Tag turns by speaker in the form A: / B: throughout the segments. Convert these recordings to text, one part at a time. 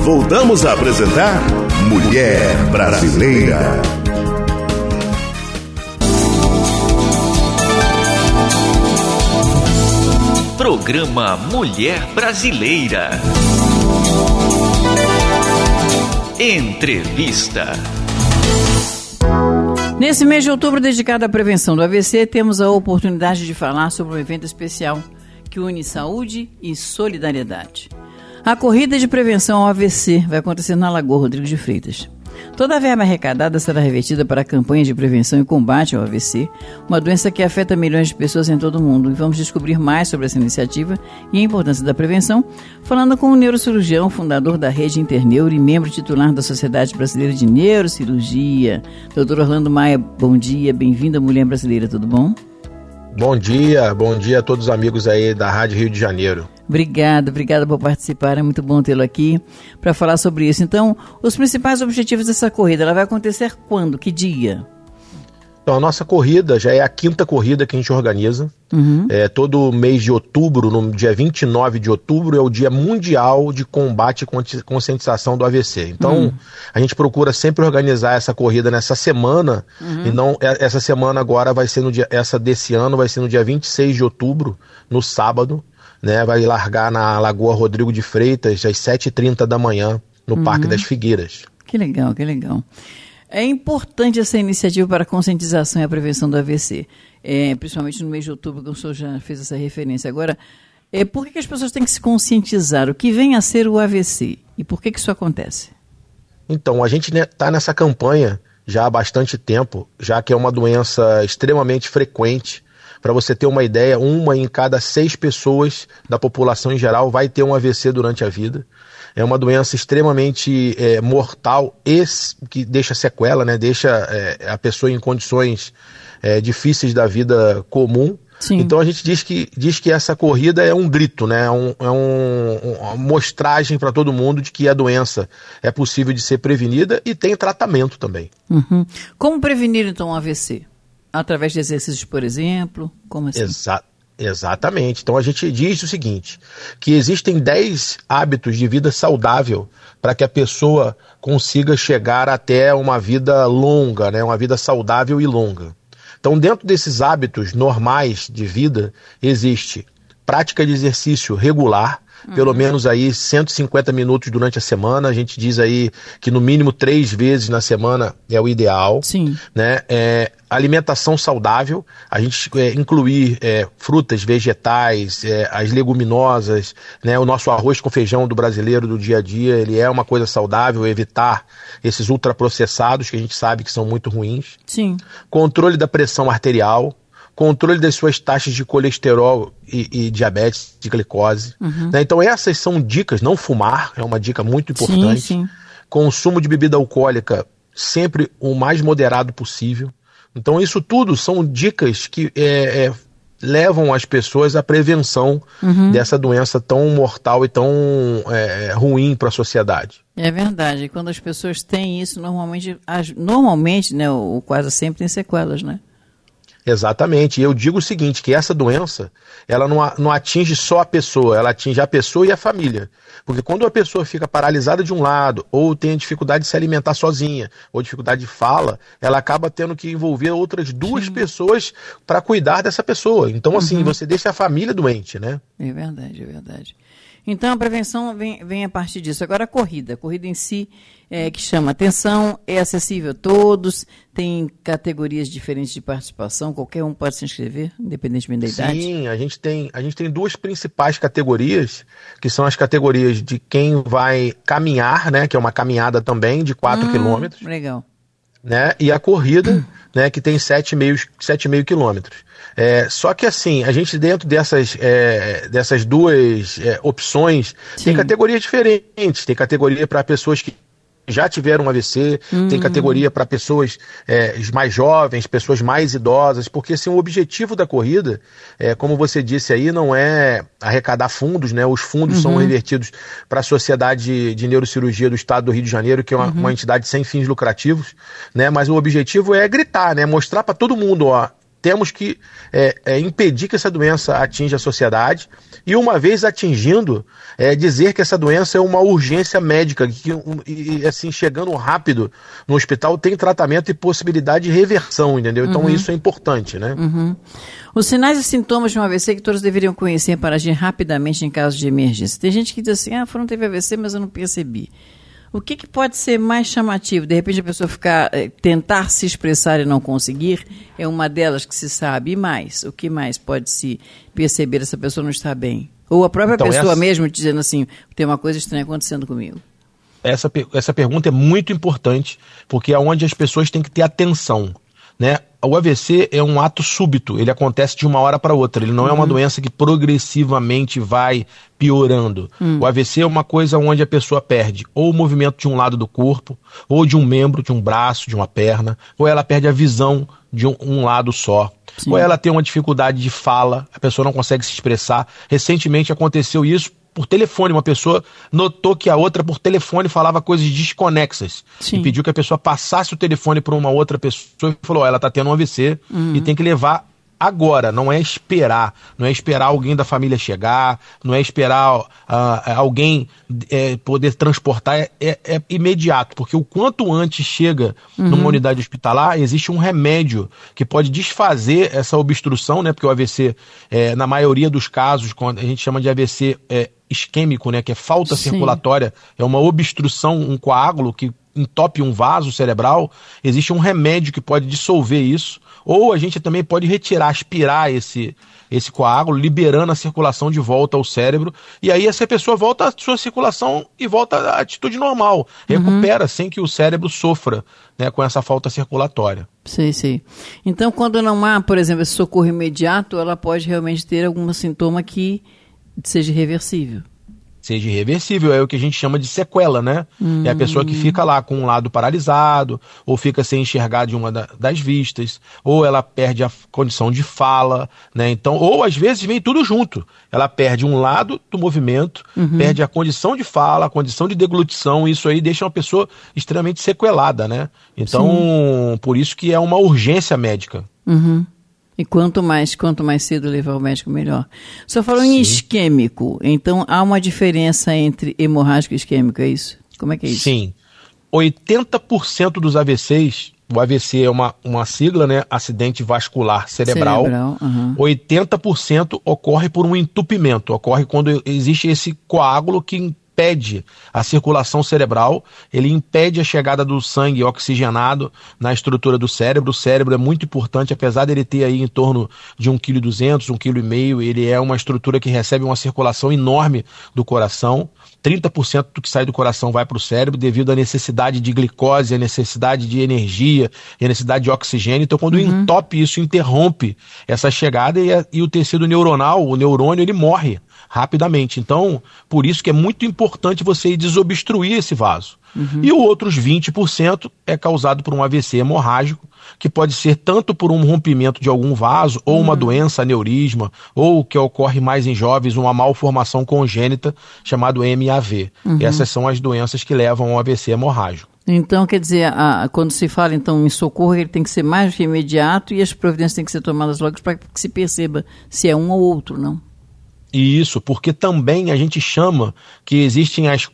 A: voltamos a apresentar Mulher Brasileira.
B: Programa Mulher Brasileira. Entrevista.
C: Nesse mês de outubro dedicado à prevenção do AVC, temos a oportunidade de falar sobre um evento especial que une saúde e solidariedade. A corrida de prevenção ao AVC vai acontecer na Lagoa Rodrigo de Freitas. Toda a verba arrecadada será revertida para a campanha de prevenção e combate ao AVC, uma doença que afeta milhões de pessoas em todo o mundo. E vamos descobrir mais sobre essa iniciativa e a importância da prevenção, falando com o neurocirurgião, fundador da Rede Interneuro e membro titular da Sociedade Brasileira de Neurocirurgia, Dr. Orlando Maia. Bom dia, bem-vindo à Mulher Brasileira, tudo bom?
D: Bom dia a todos os amigos aí da Rádio Rio de Janeiro.
C: Obrigada por participar, é muito bom tê-lo aqui para falar sobre isso. Então, os principais objetivos dessa corrida, ela vai acontecer quando? Que dia?
D: Então, a nossa corrida já é a 5ª corrida que a gente organiza. Todo mês de outubro, no dia 29 de outubro, é o Dia Mundial de Combate e Conscientização do AVC. Então, a gente procura sempre organizar essa corrida nessa semana, e não essa semana agora vai ser essa desse ano vai ser no dia 26 de outubro, no sábado, né? Vai largar na Lagoa Rodrigo de Freitas às 7h30 da manhã, no Parque das Figueiras. Que legal. É importante essa iniciativa para a conscientização e a prevenção do AVC, principalmente no mês de outubro, que o senhor já fez essa referência. Agora, por que as pessoas têm que se conscientizar? O que vem a ser o AVC e por que isso acontece? Então, a gente está nessa campanha já há bastante tempo, já que é uma doença extremamente frequente. Para você ter uma ideia, 1 em cada 6 pessoas da população em geral vai ter um AVC durante a vida. É uma doença extremamente mortal e que deixa sequela, né? Deixa a pessoa em condições difíceis da vida comum. Sim. Então a gente diz que essa corrida é um grito, né? Uma mostragem para todo mundo de que a doença é possível de ser prevenida e tem tratamento também. Como prevenir então o AVC? Através de exercícios, por exemplo? Como assim? Exatamente. Então a gente diz o seguinte, que existem 10 hábitos de vida saudável para que a pessoa consiga chegar até uma vida longa, né? Uma vida saudável e longa. Então, dentro desses hábitos normais de vida, existe prática de exercício regular, pelo menos aí 150 minutos durante a semana. A gente diz aí que no mínimo 3 vezes na semana é o ideal. Sim. Né? Alimentação saudável, a gente incluir frutas, vegetais, as leguminosas, né? O nosso arroz com feijão do brasileiro do dia a dia, ele é uma coisa saudável, evitar esses ultraprocessados que a gente sabe que são muito ruins. Sim. Controle da pressão arterial, controle das suas taxas de colesterol e diabetes, de glicose. Né? Então essas são dicas, não fumar, é uma dica muito importante. Sim. Consumo de bebida alcoólica sempre o mais moderado possível. Então isso tudo são dicas que levam as pessoas à prevenção dessa doença tão mortal e tão ruim para a sociedade. É verdade, quando as pessoas têm isso, normalmente, né, ou quase sempre tem sequelas, né? Exatamente, e eu digo o seguinte, que essa doença, ela não atinge só a pessoa, ela atinge a pessoa e a família. Porque quando a pessoa fica paralisada de um lado, ou tem dificuldade de se alimentar sozinha, ou dificuldade de fala, ela acaba tendo que envolver outras 2 pessoas para cuidar dessa pessoa. Então, assim, você deixa a família doente, né? É verdade. Então, a prevenção vem a partir disso. Agora, a corrida em si, que chama atenção, é acessível a todos, tem categorias diferentes de participação, qualquer um pode se inscrever, independentemente da idade? Sim, a gente tem 2 principais categorias, que são as categorias de quem vai caminhar, né, que é uma caminhada também, de 4 quilômetros. Legal. Né, e a corrida, né, que tem 7,5 quilômetros. Só que assim, a gente dentro dessas 2 opções, tem categorias diferentes, tem categoria para pessoas que já tiveram um AVC, tem categoria para pessoas mais jovens, pessoas mais idosas, porque assim, o objetivo da corrida, como você disse aí, não é arrecadar fundos, né? Os fundos são revertidos para a Sociedade de Neurocirurgia do Estado do Rio de Janeiro, que é uma entidade sem fins lucrativos, né? Mas o objetivo é gritar, né? Mostrar para todo mundo, ó, temos que impedir que essa doença atinja a sociedade e, uma vez atingindo, dizer que essa doença é uma urgência médica, e assim, chegando rápido no hospital tem tratamento e possibilidade de reversão, entendeu? Então isso é importante, né?
C: Os sinais e sintomas de um AVC que todos deveriam conhecer para agir rapidamente em caso de emergência. Tem gente que diz assim, não teve AVC, mas eu não percebi. O que pode ser mais chamativo? De repente a pessoa tentar se expressar e não conseguir, é uma delas que se sabe. E mais? O que mais pode se perceber essa pessoa não está bem? Ou a própria pessoa mesmo dizendo assim, tem uma coisa estranha acontecendo comigo.
D: Essa pergunta é muito importante, porque é onde as pessoas têm que ter atenção, né? O AVC é um ato súbito, ele acontece de uma hora para outra, ele não é uma doença que progressivamente vai piorando. O AVC é uma coisa onde a pessoa perde ou o movimento de um lado do corpo, ou de um membro, de um braço, de uma perna, ou ela perde a visão de um lado só. Sim. Ou ela tem uma dificuldade de fala, a pessoa não consegue se expressar. Recentemente aconteceu isso por telefone, uma pessoa notou que a outra por telefone falava coisas desconexas. Sim. E pediu que a pessoa passasse o telefone para uma outra pessoa e falou, ela está tendo um AVC e tem que levar agora, não é esperar alguém da família chegar, não é esperar alguém poder transportar, é imediato, porque o quanto antes chega numa unidade hospitalar, existe um remédio que pode desfazer essa obstrução, né? Porque o AVC, na maioria dos casos, quando a gente chama de AVC isquêmico, né? Que é falta circulatória, é uma obstrução, um coágulo que entope um vaso cerebral, existe um remédio que pode dissolver isso, ou a gente também pode aspirar esse coágulo, liberando a circulação de volta ao cérebro, e aí essa pessoa volta à sua circulação e volta à atitude normal, recupera sem que o cérebro sofra, né, com essa falta circulatória.
C: Sei. Então, quando não há, por exemplo, esse socorro imediato, ela pode realmente ter algum sintoma que seja irreversível.
D: Seja irreversível, é o que a gente chama de sequela, né? É a pessoa que fica lá com um lado paralisado, ou fica sem enxergar de uma das vistas, ou ela perde a condição de fala, né? Então, ou às vezes vem tudo junto. Ela perde um lado do movimento, perde a condição de fala, a condição de deglutição, e isso aí deixa uma pessoa extremamente sequelada, né? Então, por isso que é uma urgência médica.
C: E quanto mais cedo levar o médico, melhor. O senhor falou em isquêmico, então há uma diferença entre hemorrágico e isquêmico, é isso? Como é que é isso?
D: Sim. 80% dos AVCs, o AVC é uma sigla, né? Acidente vascular cerebral. 80% ocorre por um entupimento, ocorre quando existe esse coágulo que impede a circulação cerebral, ele impede a chegada do sangue oxigenado na estrutura do cérebro. O cérebro é muito importante, apesar dele ter aí em torno de 1,2 kg, 1,5 kg, ele é uma estrutura que recebe uma circulação enorme do coração. 30% do que sai do coração vai para o cérebro devido à necessidade de glicose, à necessidade de energia, à necessidade de oxigênio. Então, quando entope isso, interrompe essa chegada e o tecido neuronal, o neurônio, ele morre rapidamente. Então, por isso que é muito importante você desobstruir esse vaso. E os outros 20% é causado por um AVC hemorrágico, que pode ser tanto por um rompimento de algum vaso, ou uma doença, aneurisma, ou que ocorre mais em jovens, uma malformação congênita chamada MAV. Essas são as doenças que levam ao AVC hemorrágico.
C: Então, quer dizer, quando se fala então em socorro, ele tem que ser mais que imediato e as providências têm que ser tomadas logo para que se perceba se é um ou outro, não?
D: Isso, porque também a gente chama que existem as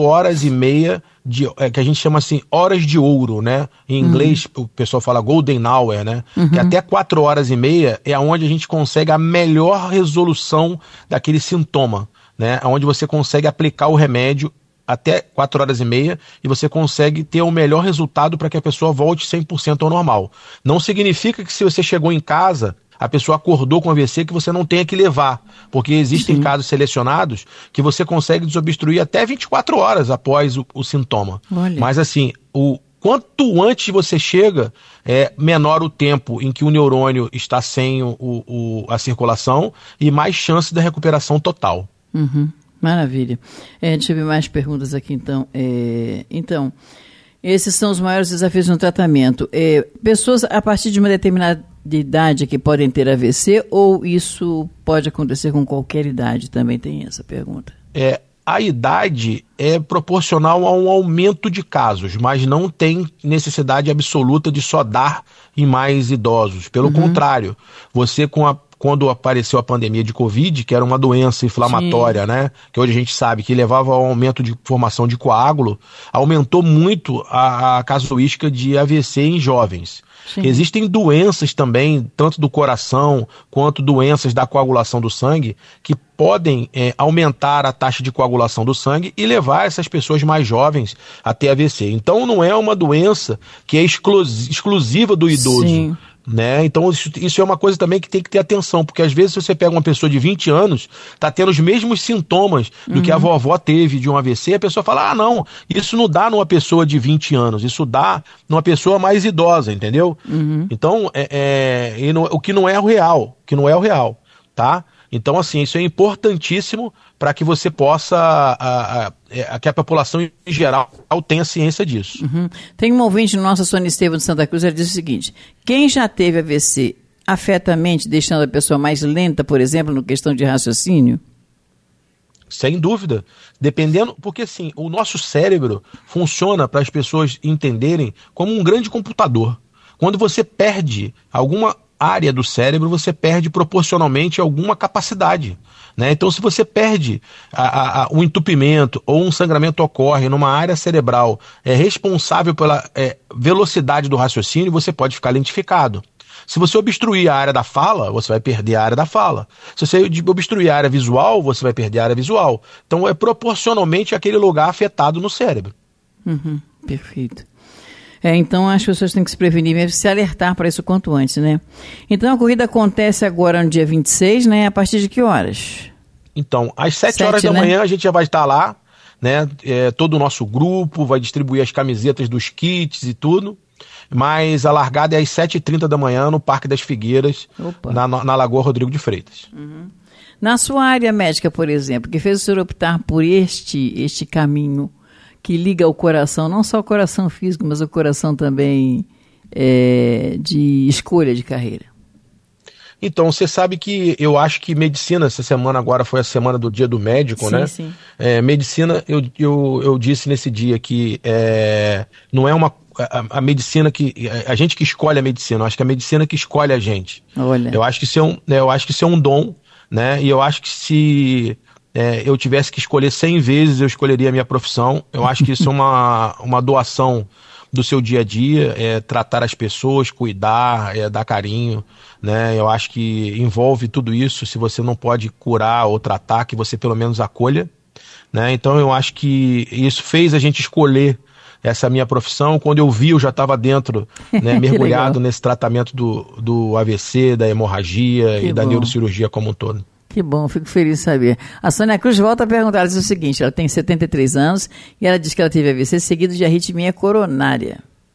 D: 4h30 que a gente chama assim, horas de ouro, né? Em inglês o pessoal fala golden hour, né? Que até 4h30 é onde a gente consegue a melhor resolução daquele sintoma, né? Onde você consegue aplicar o remédio até 4h30 e você consegue ter o melhor resultado para que a pessoa volte 100% ao normal. Não significa que se você chegou em casa, a pessoa acordou com AVC, que você não tenha que levar, porque existem casos selecionados que você consegue desobstruir até 24 horas após o sintoma. Olha. Mas assim, quanto antes você chega, menor o tempo em que o neurônio está sem a circulação e mais chance da recuperação total.
C: Maravilha. Deixa eu ver mais perguntas aqui então. Então, esses são os maiores desafios no tratamento. Pessoas a partir de uma determinada idade que podem ter AVC, ou isso pode acontecer com qualquer idade? Também tem essa pergunta.
D: a idade é proporcional a um aumento de casos, mas não tem necessidade absoluta de só dar em mais idosos. Pelo contrário, você quando apareceu a pandemia de Covid, que era uma doença inflamatória, né, que hoje a gente sabe que levava ao aumento de formação de coágulo, aumentou muito a casuística de AVC em jovens. Sim. Existem doenças também, tanto do coração quanto doenças da coagulação do sangue, que podem aumentar a taxa de coagulação do sangue e levar essas pessoas mais jovens a ter AVC. Então não é uma doença que é exclusiva do idoso. Sim. Né? Então isso é uma coisa também que tem que ter atenção, porque às vezes você pega uma pessoa de 20 anos, está tendo os mesmos sintomas do que a vovó teve de um AVC, a pessoa fala, não, isso não dá numa pessoa de 20 anos, isso dá numa pessoa mais idosa, entendeu? Então, o que não é o real, tá? Então, assim, isso é importantíssimo para que você possa, que a população em geral tenha ciência disso.
C: Tem um ouvinte nosso, a Sônia Estevam de Santa Cruz, ela diz o seguinte: quem já teve AVC afeta a mente, deixando a pessoa mais lenta, por exemplo, no questão de raciocínio?
D: Sem dúvida. Dependendo, porque assim, o nosso cérebro funciona, para as pessoas entenderem, como um grande computador. Quando você perde alguma área do cérebro, você perde proporcionalmente alguma capacidade, né? Então, se você perde um entupimento ou um sangramento ocorre numa área cerebral responsável pela velocidade do raciocínio, você pode ficar lentificado. Se você obstruir a área da fala, você vai perder a área da fala. Se você obstruir a área visual, você vai perder a área visual. Então, é proporcionalmente aquele lugar afetado no cérebro.
C: Perfeito. Então as pessoas têm que se prevenir mesmo, se alertar para isso quanto antes, né? Então a corrida acontece agora no dia 26, né? A partir de que horas?
D: Então, às 7 horas da manhã a gente já vai estar lá, né? Todo o nosso grupo vai distribuir as camisetas dos kits e tudo, mas a largada é às 7h30 da manhã no Parque das Figueiras, na Lagoa Rodrigo de Freitas.
C: Na sua área médica, por exemplo, que fez o senhor optar por este caminho que liga ao coração, não só o coração físico, mas o coração também de escolha de carreira?
D: Então, você sabe que eu acho que medicina, essa semana agora foi a semana do Dia do Médico, sim, né? Sim. Medicina, eu disse nesse dia que não é a medicina a gente que escolhe a medicina, eu acho que é a medicina que escolhe a gente. Olha. Eu acho que isso é um dom, né? E eu acho que se eu tivesse que escolher 100 vezes, eu escolheria a minha profissão. Eu acho que isso é uma doação do seu dia a dia, tratar as pessoas, cuidar, dar carinho, né? Eu acho que envolve tudo isso. Se você não pode curar ou tratar, que você pelo menos acolha, né? Então eu acho que isso fez a gente escolher essa minha profissão. Quando eu vi, eu já estava dentro, né, mergulhado nesse tratamento do AVC, da hemorragia e da neurocirurgia como um todo.
C: Que bom, fico feliz de saber. A Sônia Cruz volta a perguntar, ela diz o seguinte: ela tem 73 anos e ela diz que ela teve AVC seguido de arritmia coronária.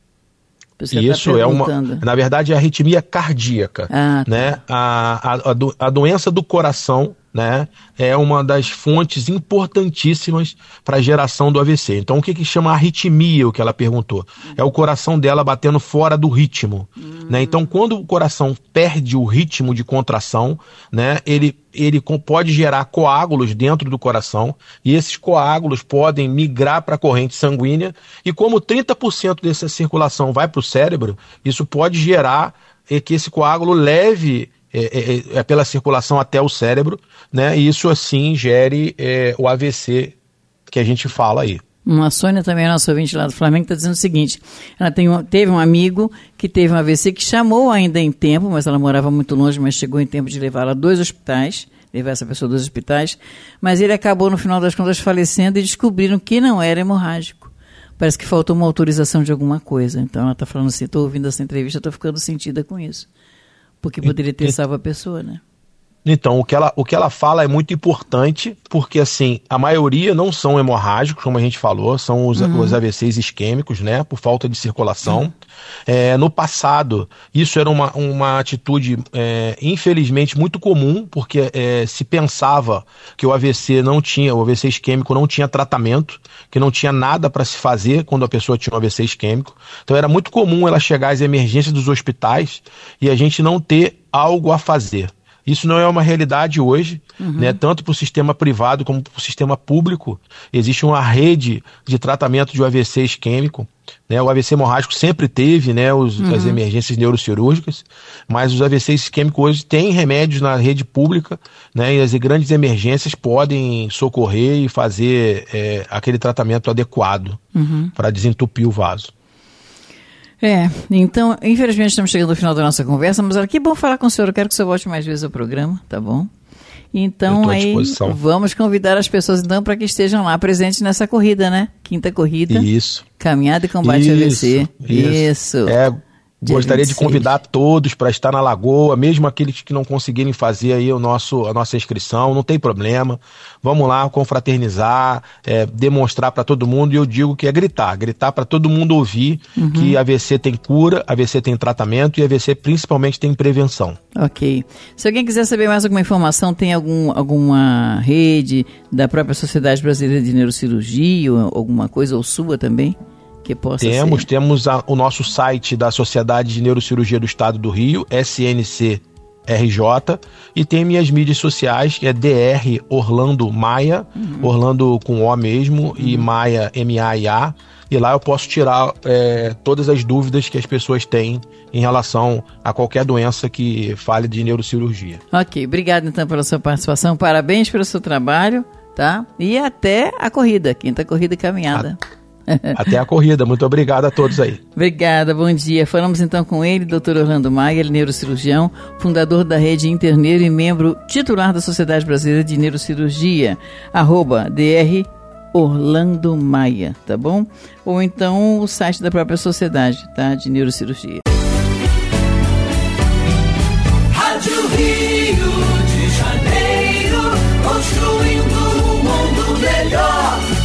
D: Isso na verdade, é arritmia cardíaca, né? A doença do coração, né, é uma das fontes importantíssimas para a geração do AVC. Então, o que chama arritmia, o que ela perguntou? É o coração dela batendo fora do ritmo, né? Então, quando o coração perde o ritmo de contração, né, ele pode gerar coágulos dentro do coração, e esses coágulos podem migrar para a corrente sanguínea, e como 30% dessa circulação vai para o cérebro, isso pode gerar que esse coágulo leve pela circulação até o cérebro, né? E isso assim gere o AVC que a gente fala aí.
C: A Sônia também, nossa ouvinte lá do Flamengo, está dizendo o seguinte: ela teve um amigo que teve um AVC que chamou ainda em tempo, mas ela morava muito longe, mas chegou em tempo de levá-la a 2 hospitais, levar essa pessoa a 2 hospitais, mas ele acabou no final das contas falecendo e descobriram que não era hemorrágico. Parece que faltou uma autorização de alguma coisa. Então ela está falando assim: estou ouvindo essa entrevista, estou ficando sentida com isso. Porque poderia ter salvo a pessoa, né?
D: Então, o que ela fala é muito importante, porque assim, a maioria não são hemorrágicos, como a gente falou, são os AVCs isquêmicos, né, por falta de circulação. No passado, isso era uma atitude, infelizmente, muito comum, porque se pensava que o AVC isquêmico não tinha tratamento, que não tinha nada para se fazer quando a pessoa tinha um AVC isquêmico. Então era muito comum ela chegar às emergências dos hospitais e a gente não ter algo a fazer. Isso não é uma realidade hoje, né? Tanto para o sistema privado como para o sistema público. Existe uma rede de tratamento de AVC isquêmico, né? O AVC hemorrágico sempre teve, né, as emergências neurocirúrgicas, mas os AVCs isquêmicos hoje têm remédios na rede pública, né? E as grandes emergências podem socorrer e fazer aquele tratamento adequado para desentupir o vaso.
C: Então, infelizmente estamos chegando ao final da nossa conversa, mas que bom falar com o senhor, eu quero que o senhor volte mais vezes ao programa, tá bom? Então, aí vamos convidar as pessoas então para que estejam lá presentes nessa corrida, né? Quinta corrida.
D: Isso.
C: Caminhada e combate ao AVC. Isso.
D: Gostaria de convidar todos para estar na Lagoa, mesmo aqueles que não conseguirem fazer aí a nossa inscrição, não tem problema. Vamos lá confraternizar, demonstrar para todo mundo, e eu digo que é gritar para todo mundo ouvir que AVC tem cura, AVC tem tratamento e AVC principalmente tem prevenção. Ok. Se alguém quiser saber mais alguma informação, tem alguma rede da própria Sociedade Brasileira de Neurocirurgia, ou alguma coisa, ou sua também? Que possa temos o nosso site da Sociedade de Neurocirurgia do Estado do Rio, SNCRJ, e tem minhas mídias sociais, que é DR Orlando Maia, Orlando com O mesmo, e Maia, M-A-I-A, e lá eu posso tirar todas as dúvidas que as pessoas têm em relação a qualquer doença que fale de neurocirurgia. Ok, obrigado então pela sua participação, parabéns pelo seu trabalho, tá? E até a corrida, quinta corrida e caminhada. Até a corrida, muito obrigado a todos aí. Obrigada, bom dia. Falamos então com ele, Dr. Orlando Maia, ele é neurocirurgião, fundador da Rede Interneuro e membro titular da Sociedade Brasileira de Neurocirurgia, @Dr. Orlando Maia, tá bom? Ou então o site da própria sociedade, tá? De neurocirurgia.
E: Rádio Rio de Janeiro, construindo um mundo melhor.